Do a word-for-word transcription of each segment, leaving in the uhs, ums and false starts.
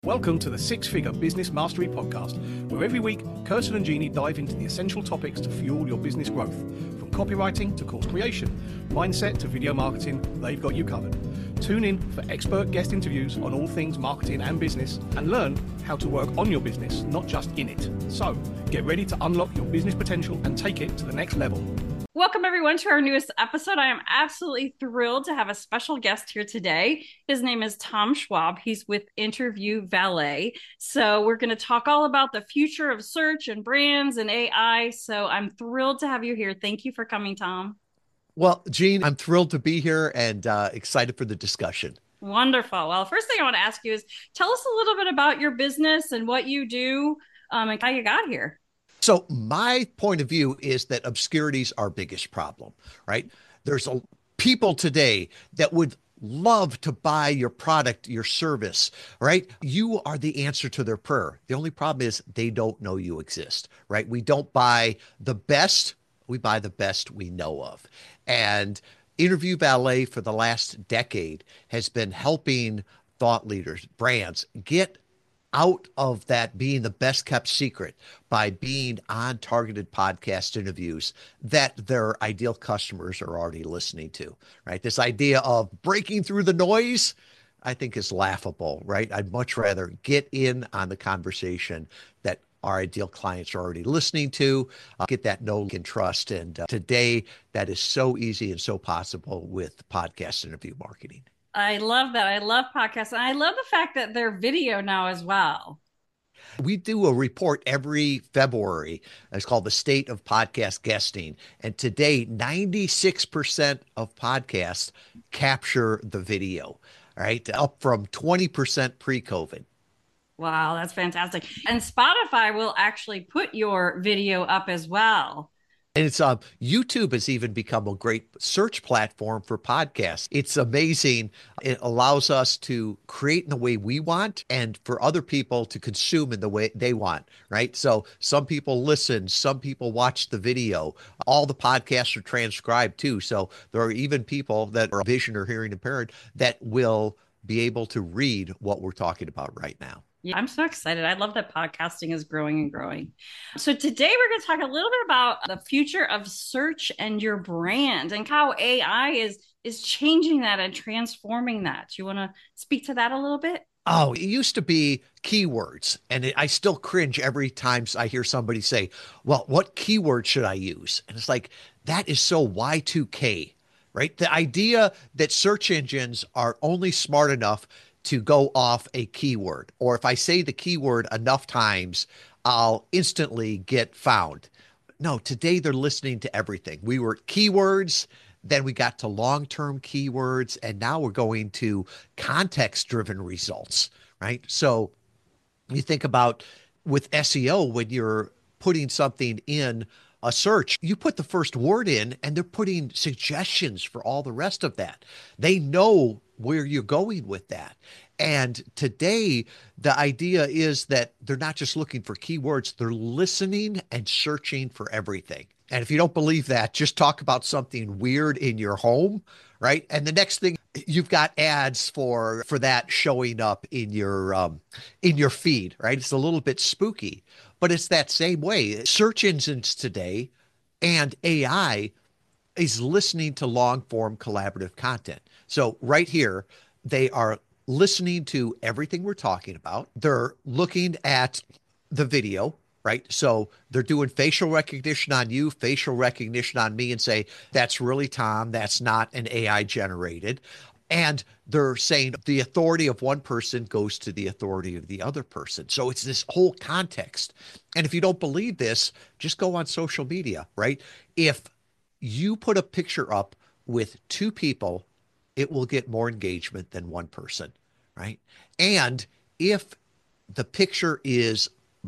Welcome to the Six Figure Business Mastery Podcast, where every week, Kirsten and Jeannie dive into the essential topics to fuel your business growth. From copywriting to course creation, mindset to video marketing, they've got you covered. Tune in for expert guest interviews on all things marketing and business, and learn how to work on your business, not just in it. So, get ready to unlock your business potential and take it to the next level. Welcome, everyone, to our newest episode. I am absolutely thrilled to have a special guest here today. His name is Tom Schwab. He's with Interview Valet. So we're going to talk all about the future of search and brands and A I. So I'm thrilled to have you here. Thank you for coming, Tom. Well, Jean, I'm thrilled to be here and uh, excited for the discussion. Wonderful. Well, first thing I want to ask you is tell us a little bit about your business and what you do um, and how you got here. So my point of view is that obscurity is our biggest problem, right? There's a, people today that would love to buy your product, your service, right? You are the answer to their prayer. The only problem is they don't know you exist, right? We don't buy the best, we buy the best we know of. And Interview Valet for the last decade has been helping thought leaders, brands get out of that being the best kept secret by being on targeted podcast interviews that their ideal customers are already listening to, right? This idea of breaking through the noise, I think is laughable, right? I'd much rather get in on the conversation that our ideal clients are already listening to, uh, get that know and trust. And uh, today that is so easy and so possible with podcast interview marketing. I love that. I love podcasts. And I love the fact that they're video now as well. We do a report every February. It's called the State of Podcast Guesting. And today, ninety-six percent of podcasts capture the video, right? Up from twenty percent pre-COVID. Wow, that's fantastic. And Spotify will actually put your video up as well. And it's uh, YouTube has even become a great search platform for podcasts. It's amazing. It allows us to create in the way we want and for other people to consume in the way they want, right? So some people listen, some people watch the video. All the podcasts are transcribed too. So there are even people that are vision or hearing impaired that will be able to read what we're talking about right now. Yeah, I'm so excited. I love that podcasting is growing and growing. So today we're going to talk a little bit about the future of search and your brand and how A I is is changing that and transforming that. Do you want to speak to that a little bit? Oh, it used to be keywords, and it, I still cringe every time I hear somebody say, well, what keyword should I use? And it's like, that is so Y two K, right? The idea that search engines are only smart enough to go off a keyword, or if I say the keyword enough times, I'll instantly get found. No, today they're listening to everything. We were keywords, then we got to long-term keywords, and now we're going to context-driven results, right? So you think about with S E O, when you're putting something in a search, you put the first word in and they're putting suggestions for all the rest of that. They know where you're going with that. And today, the idea is that they're not just looking for keywords, they're listening and searching for everything. And if you don't believe that, just talk about something weird in your home, right? And the next thing, you've got ads for for that showing up in your um, in your feed, right? It's a little bit spooky, but it's that same way. Search engines today and A I is listening to long form collaborative content. So right here, they are listening to everything we're talking about. They're looking at the video, right? So they're doing facial recognition on you, facial recognition on me, and say, that's really Tom. That's not an A I generated. And they're saying the authority of one person goes to the authority of the other person. So it's this whole context. And if you don't believe this, just go on social media, right? If you put a picture up with two people, it will get more engagement than one person, right? And if the picture is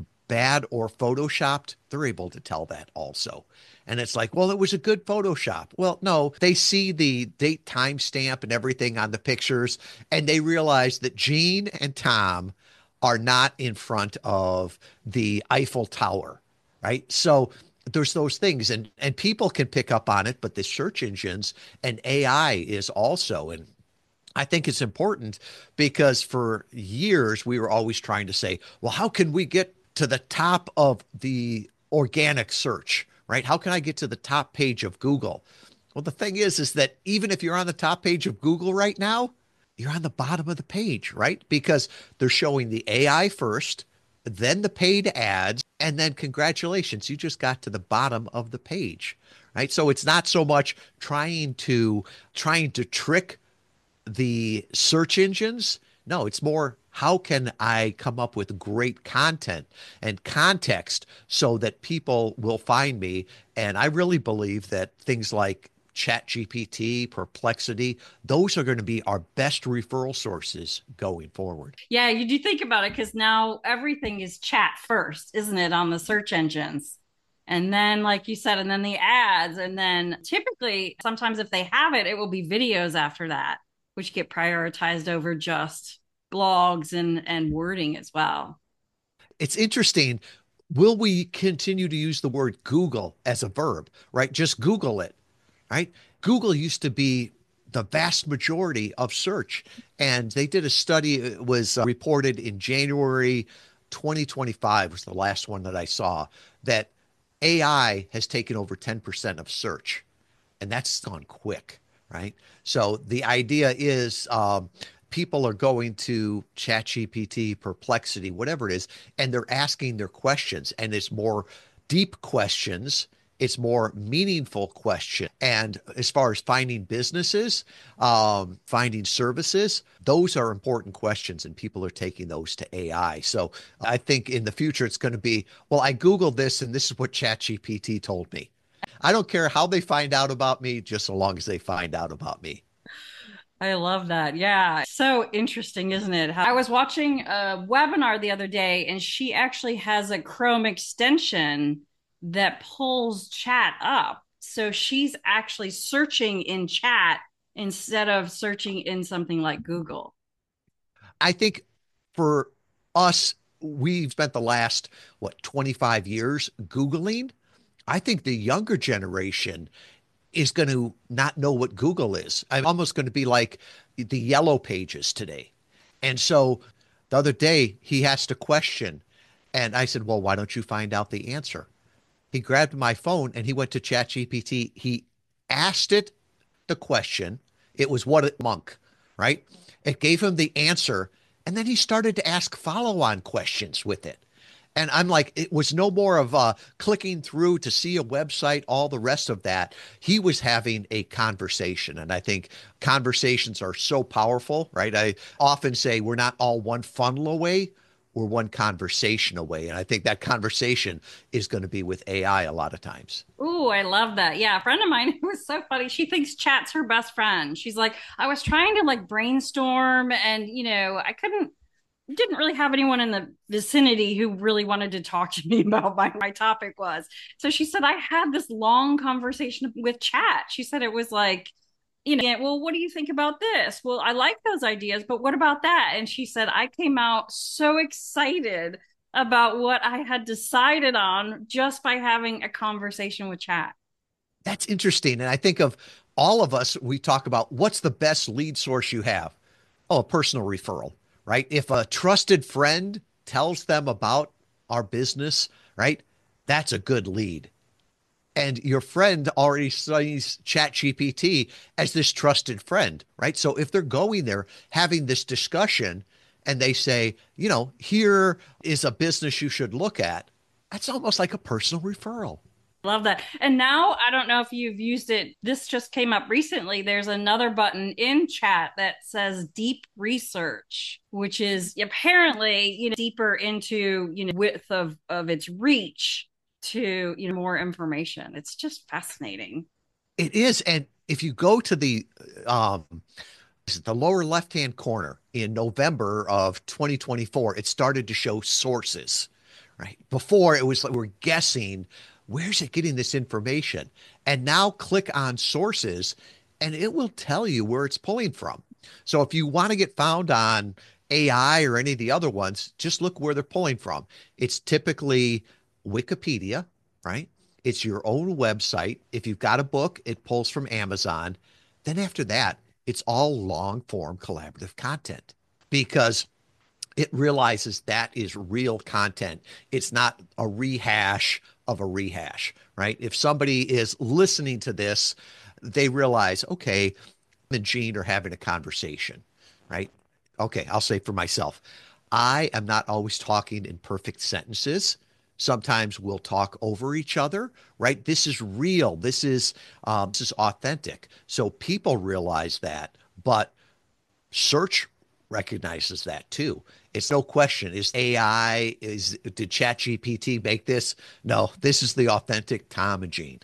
bad or photoshopped, they're able to tell that also. And it's like, well, it was a good Photoshop. Well, no, they see the date timestamp and everything on the pictures, and they realize that Jean and Tom are not in front of the Eiffel Tower, right? So there's those things, and and people can pick up on it, but the search engines and A I is also. And I think it's important because for years we were always trying to say, well, how can we get to the top of the organic search, right? How can I get to the top page of Google? Well, the thing is, is that even if you're on the top page of Google right now, you're on the bottom of the page, right? Because they're showing the A I first, then the paid ads, and then congratulations, you just got to the bottom of the page, right? So it's not so much trying to trying to trick the search engines. No, it's more how can I come up with great content and context so that people will find me. And I really believe that things like ChatGPT, Perplexity, those are going to be our best referral sources going forward. Yeah, you do think about it because now everything is chat first, isn't it, on the search engines? And then, like you said, and then the ads. And then typically, sometimes if they have it, it will be videos after that, which get prioritized over just blogs and, and wording as well. It's interesting. Will we continue to use the word Google as a verb, right? Just Google it, right? Google used to be the vast majority of search. And they did a study, it was uh, reported in January twenty twenty-five was the last one that I saw, that A I has taken over ten percent of search. And that's gone quick, right? So the idea is um, people are going to ChatGPT, Perplexity, whatever it is, and they're asking their questions. And it's more deep questions. It's more meaningful question. And as far as finding businesses, um, finding services, those are important questions, and people are taking those to A I. So I think in the future, it's going to be, well, I Googled this, and this is what ChatGPT told me. I don't care how they find out about me, just so long as they find out about me. I love that. Yeah. So interesting, isn't it? I was watching a webinar the other day, and she actually has a Chrome extension that pulls chat up. So she's actually searching in chat instead of searching in something like Google. I think for us, we've spent the last, what, twenty-five years Googling. I think the younger generation is going to not know what Google is. I'm almost going to be like the yellow pages today. And so the other day he asked a question, and I said, well, why don't you find out the answer? He grabbed my phone and he went to ChatGPT. He asked it the question. It was what a monk, right? It gave him the answer. And then he started to ask follow-on questions with it. And I'm like, it was no more of uh, clicking through to see a website, all the rest of that. He was having a conversation. And I think conversations are so powerful, right? I often say we're not all one funnel away, we're one conversation away. And I think that conversation is going to be with A I a lot of times. Ooh, I love that. Yeah, a friend of mine, it was so funny. She thinks chat's her best friend. She's like, I was trying to like brainstorm and, you know, I couldn't didn't really have anyone in the vicinity who really wanted to talk to me about what my topic was. So she said, I had this long conversation with chat. She said it was like, you know, well, what do you think about this? Well, I like those ideas, but what about that? And she said, I came out so excited about what I had decided on just by having a conversation with chat. That's interesting. And I think of all of us, we talk about what's the best lead source you have? Oh, a personal referral, right? If a trusted friend tells them about our business, right? That's a good lead. And your friend already sees ChatGPT as this trusted friend, right? So if they're going there having this discussion and they say, you know, here is a business you should look at, that's almost like a personal referral. Love that. And now I don't know if you've used it. This just came up recently. There's another button in chat that says deep research, which is apparently, you know, deeper into, you know, width of, of its reach to, you know, more information. It's just fascinating. It is. And if you go to the, um, the lower left-hand corner in November of twenty twenty-four, it started to show sources, right? Before it was like we're guessing, where's it getting this information? And now click on sources and it will tell you where it's pulling from. So if you want to get found on A I or any of the other ones, just look where they're pulling from. It's typically Wikipedia, right? It's your own website. If you've got a book, it pulls from Amazon. Then after that, it's all long form collaborative content because it realizes that is real content. It's not a rehash of a rehash, right? If somebody is listening to this, they realize, okay, me and Gene are having a conversation, right? Okay, I'll say for myself, I am not always talking in perfect sentences. Sometimes we'll talk over each other, right? This is real. This is um, this is authentic. So people realize that, but search recognizes that too. It's no question. Is A I, is did ChatGPT make this? No, this is the authentic Tom and Gene.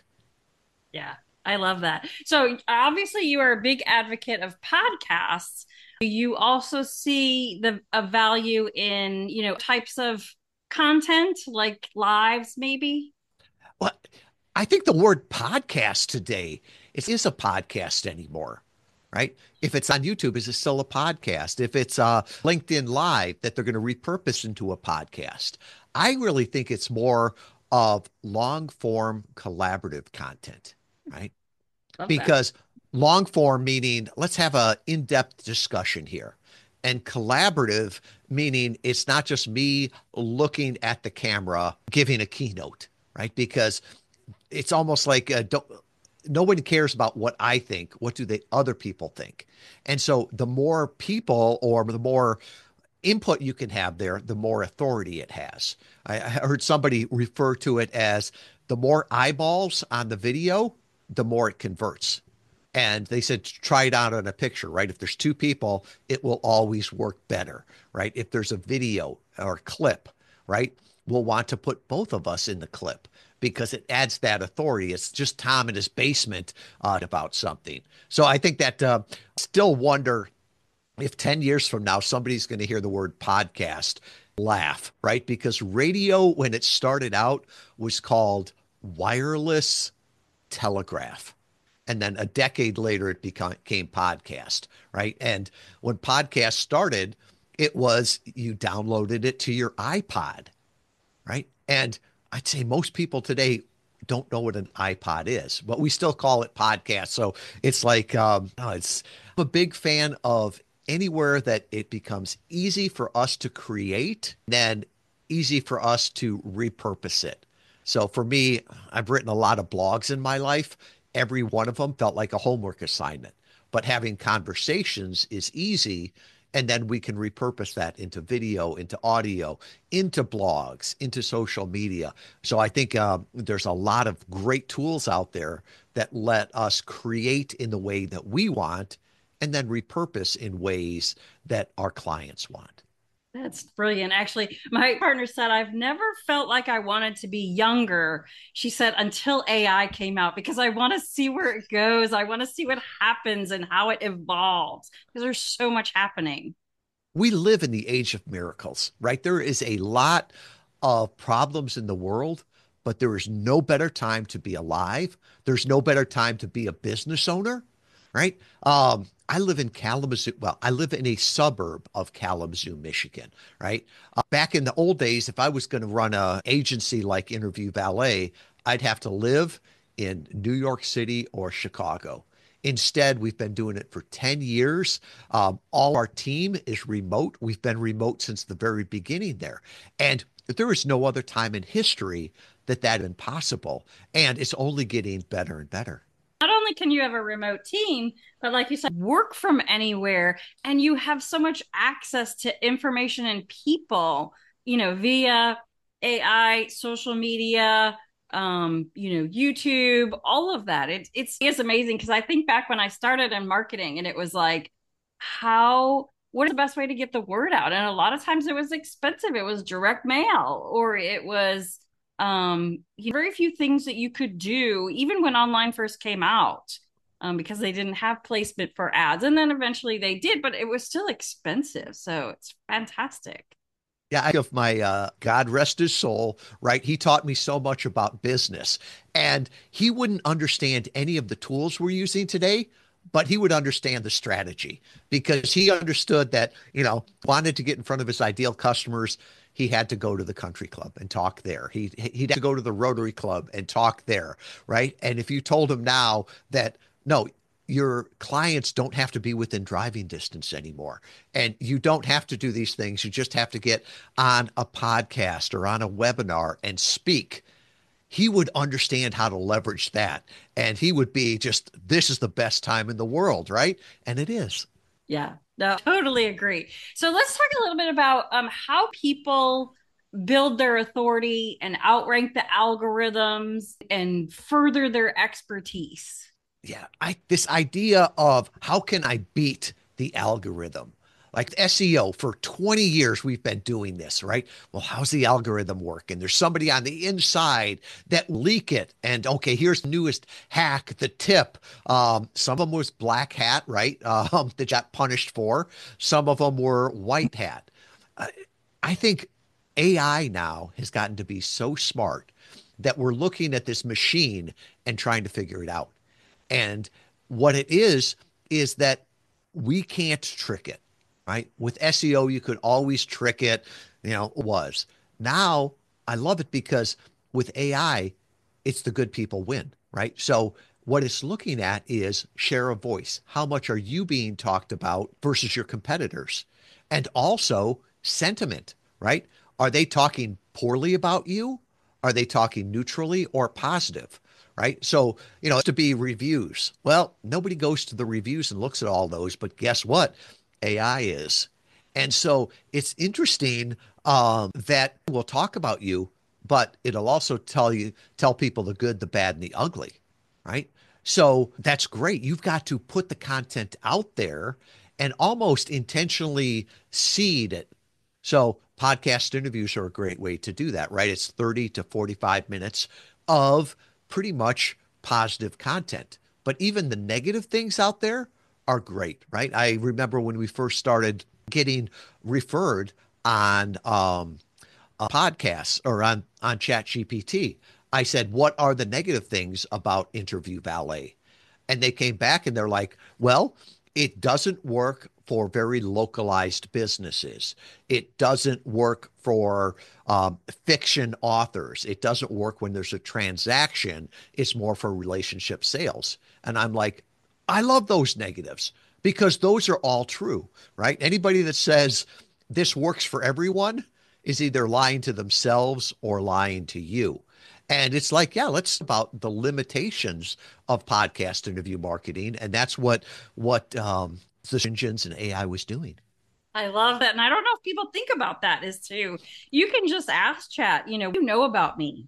Yeah, I love that. So obviously you are a big advocate of podcasts. You also see the a value in, you know, types of content like lives, maybe? Well, I think the word podcast today, it is a podcast anymore, right? If it's on YouTube, is it still a podcast? If it's uh, LinkedIn Live that they're going to repurpose into a podcast, I really think it's more of long form collaborative content, right? Love that. Because long form meaning let's have a in-depth discussion here. And collaborative meaning it's not just me looking at the camera giving a keynote, right? Because it's almost like uh, don't, no one cares about what I think. What do the other people think? And so the more people or the more input you can have there, the more authority it has. I, I heard somebody refer to it as the more eyeballs on the video, the more it converts. And they said, try it out on a picture, right? If there's two people, it will always work better, right? If there's a video or a clip, right? We'll want to put both of us in the clip because it adds that authority. It's just Tom in his basement uh, about something. So I think that uh, still wonder if ten years from now, somebody's going to hear the word podcast, laugh, right? Because radio, when it started out, was called wireless telegraph. And then a decade later, it became podcast, right? And when podcast started, it was you downloaded it to your iPod, right? And I'd say most people today don't know what an iPod is, but we still call it podcast. So it's like, um, oh, it's I'm a big fan of anywhere that it becomes easy for us to create, then easy for us to repurpose it. So for me, I've written a lot of blogs in my life. Every one of them felt like a homework assignment, but having conversations is easy. And then we can repurpose that into video, into audio, into blogs, into social media. So I think uh, there's a lot of great tools out there that let us create in the way that we want and then repurpose in ways that our clients want. That's brilliant. Actually, my partner said, I've never felt like I wanted to be younger. She said, until A I came out, because I want to see where it goes. I want to see what happens and how it evolves, because there's so much happening. We live in the age of miracles, right? There is a lot of problems in the world, but there is no better time to be alive. There's no better time to be a business owner, right? Um, I live in Kalamazoo. Well, I live in a suburb of Kalamazoo, Michigan, right? Uh, back in the old days, if I was going to run an agency like Interview Valet, I'd have to live in New York City or Chicago. Instead, we've been doing it for ten years. Um, all our team is remote. We've been remote since the very beginning there. And there is no other time in history that that had been possible. And it's only getting better and better. Not only can you have a remote team, but like you said, work from anywhere, and you have so much access to information and people, you know, via A I, social media, um, you know, YouTube, all of that. It, it's, it's amazing because I think back when I started in marketing and it was like, how, what is the best way to get the word out? And a lot of times it was expensive. It was direct mail or it was um very few things that you could do even when online first came out, um, because they didn't have placement for ads, and then eventually they did, but it was still expensive. So it's fantastic. Yeah, I of my uh, God rest his soul, right? He taught me so much about business, and he wouldn't understand any of the tools we're using today, but he would understand the strategy because he understood that, you know, wanted to get in front of his ideal customers. He had to go to the country club and talk there. He, he'd have to go to the Rotary Club and talk there, right? And if you told him now that, no, your clients don't have to be within driving distance anymore. And you don't have to do these things. You just have to get on a podcast or on a webinar and speak. He would understand how to leverage that. And he would be just, this is the best time in the world, right? And it is. Yeah, no, totally agree. So let's talk a little bit about um, how people build their authority and outrank the algorithms and further their expertise. Yeah, I this idea of how can I beat the algorithm? Like S E O, for twenty years, we've been doing this, right? Well, how's the algorithm work? And there's somebody on the inside that leak it. And okay, here's the newest hack, the tip. Um, some of them was black hat, right? Um, that got punished for. Some of them were white hat. Uh, I think A I now has gotten to be so smart that we're looking at this machine and trying to figure it out. And what it is, is that we can't trick it, right? With S E O, you could always trick it, you know, was. Now, I love it because with A I, it's the good people win, right? So what it's looking at is share of voice. How much are you being talked about versus your competitors? And also sentiment, right? Are they talking poorly about you? Are they talking neutrally or positive? Right. So, you know, to be reviews. Well, nobody goes to the reviews and looks at all those, but guess what? A I is. And so it's interesting um, that we'll talk about you, but it'll also tell you, tell people the good, the bad, and the ugly. Right. So that's great. You've got to put the content out there and almost intentionally seed it. So podcast interviews are a great way to do that, right? It's thirty to forty-five minutes of pretty much positive content. But even the negative things out there are great, right? I remember when we first started getting referred on um, a podcast or on, on ChatGPT, I said, what are the negative things about Interview Valet? And they came back and they're like, well, it doesn't work for very localized businesses. It doesn't work for um, fiction authors. It doesn't work when there's a transaction. It's more for relationship sales. And I'm like, I love those negatives because those are all true, right? Anybody that says this works for everyone is either lying to themselves or lying to you. And it's like, yeah, let's about the limitations of podcast interview marketing. And that's what, what, um, the engines and A I was doing. I love that. And I don't know if people think about that is too. You can just ask chat, you know, you know about me.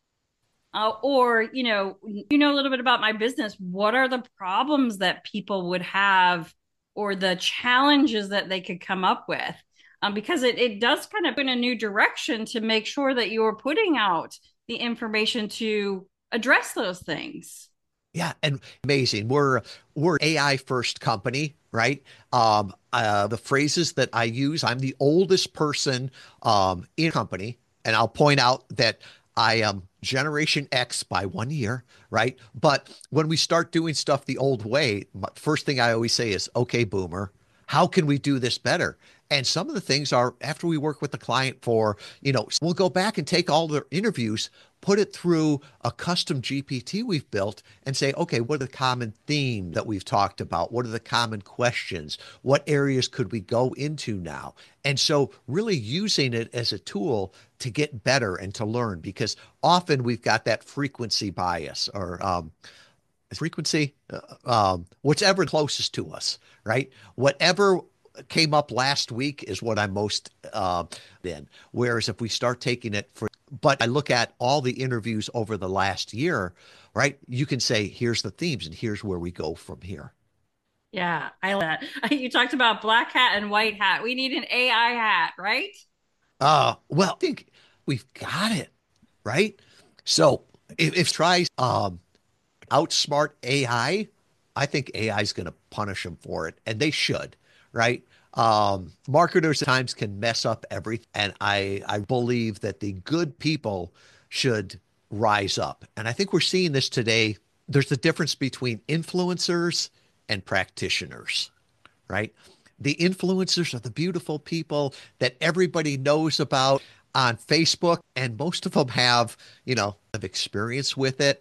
Uh, or, you know, you know a little bit about my business. What are the problems that people would have or the challenges that they could come up with? Um, because it, it does kind of in a new direction to make sure that you're putting out the information to address those things. Yeah, and amazing. We're we're A I first company, right? Um, uh, the phrases that I use, I'm the oldest person um, in company, and I'll point out that I am Generation X by one year, right? But when we start doing stuff the old way, first thing I always say is, okay, boomer, how can we do this better? And some of the things are after we work with the client for, you know, we'll go back and take all their interviews, put it through a custom G P T we've built and say, okay, what are the common themes that we've talked about? What are the common questions? What areas could we go into now? And so really using it as a tool to get better and to learn, because often we've got that frequency bias or um, frequency, uh, um, whatever closest to us, right? Whatever came up last week is what I'm most uh, in. Whereas if we start taking it for, but I look at all the interviews over the last year, right? You can say, here's the themes and here's where we go from here. Yeah, I love that. You talked about black hat and white hat. We need an A I hat, right? Uh, well, I think we've got it, right? So if, if tries um, outsmart A I, I think A I is going to punish them for it, and they should. Right. Um, marketers at times can mess up everything. And I, I believe that the good people should rise up. And I think we're seeing this today. There's the difference between influencers and practitioners, right? The influencers are the beautiful people that everybody knows about on Facebook. And most of them have, you know, have experience with it.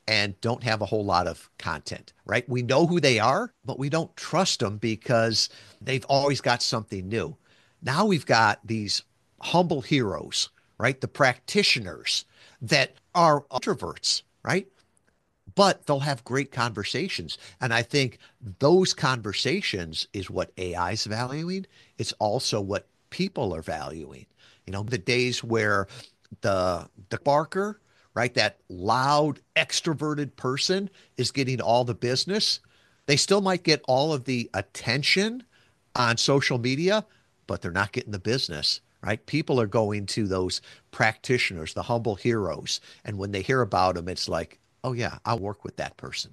and don't have a whole lot of content, right? We know who they are, but we don't trust them because they've always got something new. Now we've got these humble heroes, right? The practitioners that are introverts, right? But they'll have great conversations. And I think those conversations is what A I is valuing. It's also what people are valuing. You know, the days where the the barker, right, that loud, extroverted person is getting all the business. They still might get all of the attention on social media, but they're not getting the business, right? People are going to those practitioners, the humble heroes. And when they hear about them, it's like, oh yeah, I'll work with that person.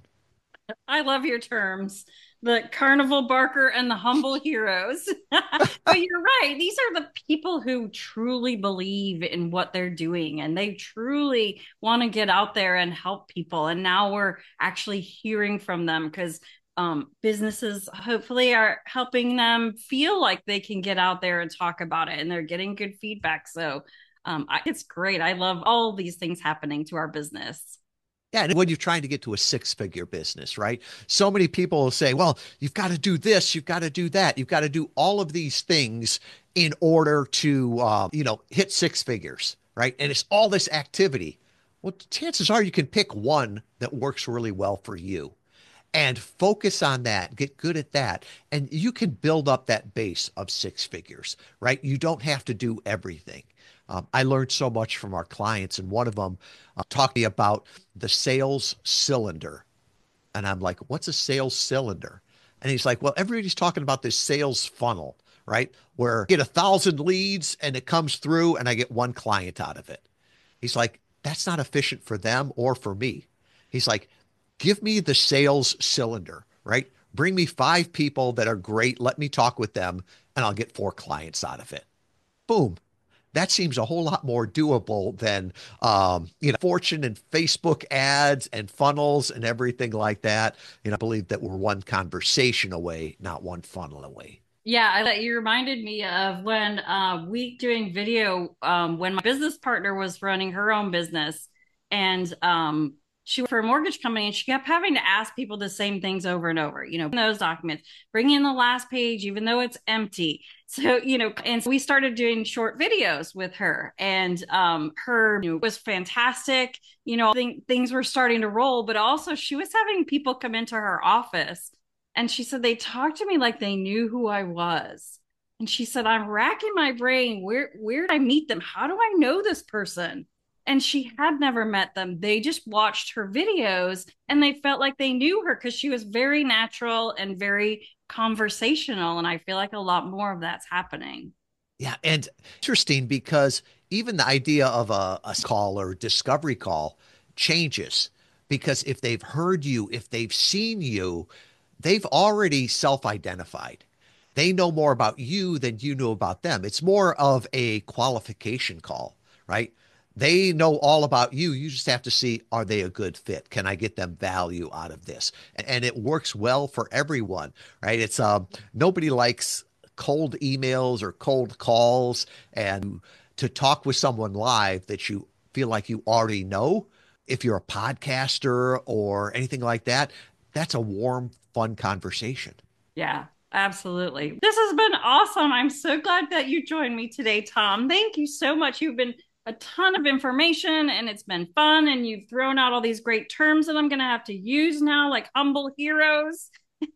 I love your terms, the carnival barker and the humble heroes. But you're right. These are the people who truly believe in what they're doing and they truly want to get out there and help people. And now we're actually hearing from them because um, businesses hopefully are helping them feel like they can get out there and talk about it and they're getting good feedback. So um, I, it's great. I love all these things happening to our business. Yeah, and when you're trying to get to a six-figure business, right? So many people will say, well, you've got to do this, you've got to do that, you've got to do all of these things in order to, uh, you know, hit six figures, right? And it's all this activity. Well, chances are you can pick one that works really well for you and focus on that, get good at that. And you can build up that base of six figures, right? You don't have to do everything. Um, I learned so much from our clients, and one of them uh, talked to me about the sales cylinder. And I'm like, what's a sales cylinder? And he's like, well, everybody's talking about this sales funnel, right? Where I get a thousand leads and it comes through and I get one client out of it. He's like, that's not efficient for them or for me. He's like, give me the sales cylinder, right? Bring me five people that are great. Let me talk with them and I'll get four clients out of it. Boom. That seems a whole lot more doable than, um, you know, fortune and Facebook ads and funnels and everything like that. You know, I believe that we're one conversation away, not one funnel away. Yeah, I, you reminded me of when uh, we doing video um, when my business partner was running her own business, and um, she worked for a mortgage company, and she kept having to ask people the same things over and over. You know, those documents, bring in the last page, even though it's empty. So, you know, and so we started doing short videos with her, and um, her you know, was fantastic. You know, th- things were starting to roll, but also she was having people come into her office. And she said, they talked to me like they knew who I was. And she said, I'm racking my brain. Where, where did I meet them? How do I know this person? And she had never met them. They just watched her videos and they felt like they knew her because she was very natural and very conversational. And I feel like a lot more of that's happening. Yeah. And interesting because even the idea of a, a call or discovery call changes because if they've heard you, if they've seen you, they've already self-identified. They know more about you than you know about them. It's more of a qualification call, right? They know all about you. You just have to see, are they a good fit? Can I get them value out of this? And it works well for everyone, right? It's um, nobody likes cold emails or cold calls, and to talk with someone live that you feel like you already know. If you're a podcaster or anything like that, that's a warm, fun conversation. Yeah, absolutely. This has been awesome. I'm so glad that you joined me today, Tom. Thank you so much. You've been a ton of information and it's been fun. And you've thrown out all these great terms that I'm going to have to use now, like humble heroes.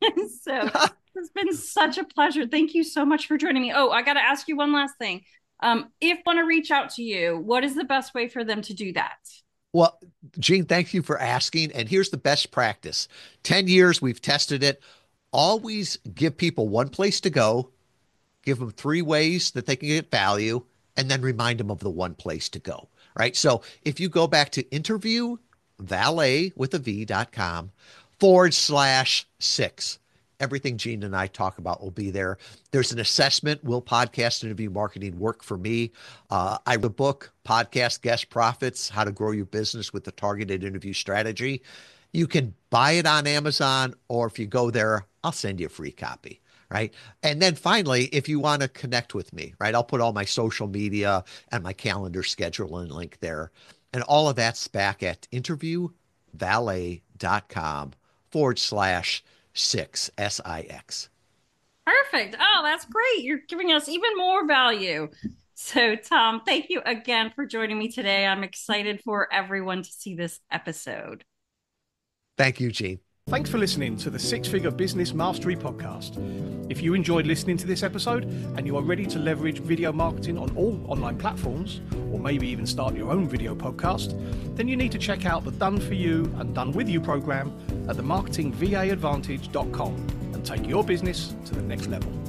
So it's been such a pleasure. Thank you so much for joining me. Oh, I got to ask you one last thing. Um, if I want to reach out to you, what is the best way for them to do that? Well, Gene, thank you for asking. And here's the best practice. ten years, we've tested it. Always give people one place to go, give them three ways that they can get value, and then remind them of the one place to go, right? So if you go back to interview valet with a V dot com forward slash six, everything Gene and I talk about will be there. There's an assessment. Will podcast interview marketing work for me? Uh, I wrote a book, Podcast Guest Profits, How to Grow Your Business with a Targeted Interview Strategy. You can buy it on Amazon, or if you go there, I'll send you a free copy, right? And then finally, if you want to connect with me, right, I'll put all my social media and my calendar schedule and link there. And all of that's back at interview valet.com forward slash six, S I X. Perfect. Oh, that's great. You're giving us even more value. So, Tom, thank you again for joining me today. I'm excited for everyone to see this episode. Thank you, Gene. Thanks for listening to the Six Figure Business Mastery Podcast. If you enjoyed listening to this episode and you are ready to leverage video marketing on all online platforms, or maybe even start your own video podcast, then you need to check out the Done For You and Done With You program at the marketing v a advantage dot com and take your business to the next level.